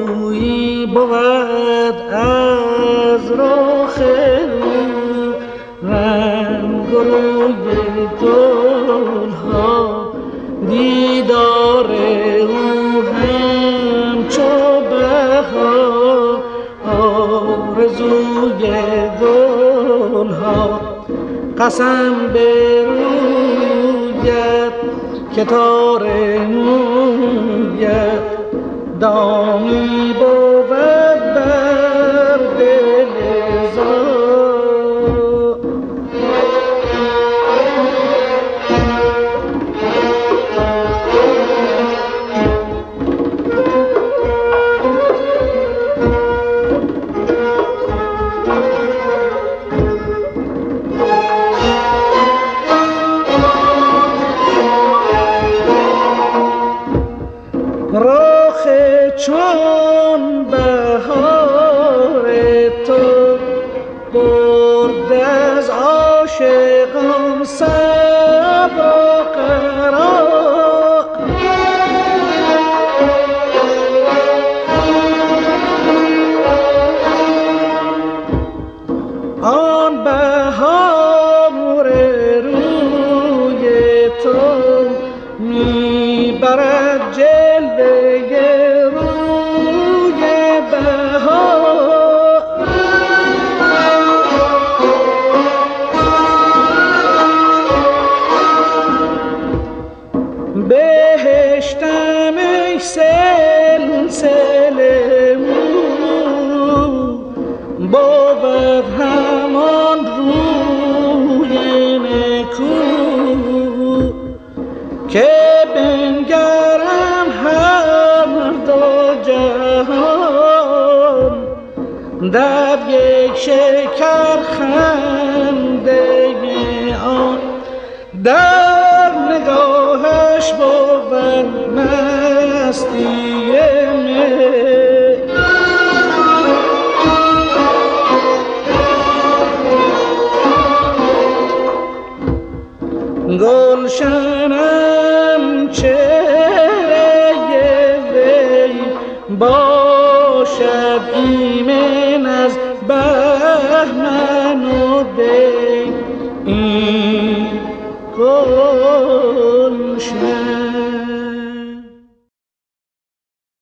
بویی بود از رخ او، رنگ و روی گلها دیدار او همچو بهار، آرزوی گلها قسم به رویت که تار مویت دامی بود بر دل زار. رخ چون بهار تو برد از عاشقان صبر و قرار، آن بهار روی تو میبرد جلوه روی بهار. بهشتم ای سلسله بود همان روی نکو که بنگرم هر دو جهان در یک شکر خنده آن، در نگاهش بود مستی می. گلشنم چهره وی باشد ایمن از بهمن و دی، این